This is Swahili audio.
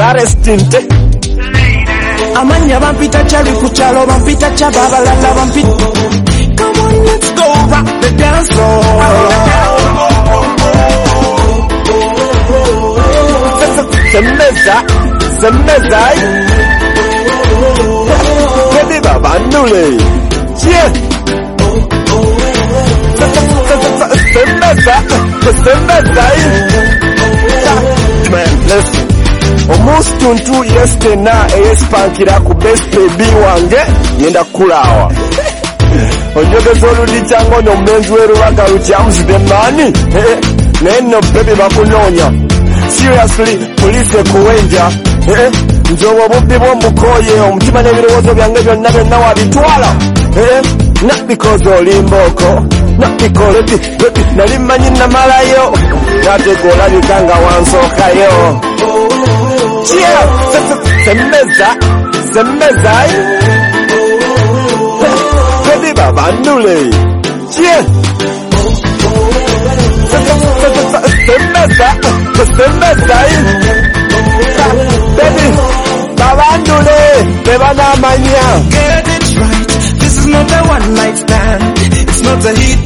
arestinte amanya bampita chali kuchalo bampita chababalala bampita. Come on, let's go rock the dance floor. Semeza baby babandule yeah semeza man listen omustuntu yestena espankira ku best baby wange yenda kulawa onyogeza oludi cyangwa n'omumenzi w'erubaga rukyamuzi the mani neno baby bakunonya seriously police kuwenja njobo bubbi bw'omukoye omutima n'ebirowoozo byange byonna byonna wabitwala not because olimboko not because baby nali manyi namalayo nategola bikanga wansookayo semeza baby babandule semeza baby babandule bebanamanya. Get it right, this is not a one night stand, it's not a hit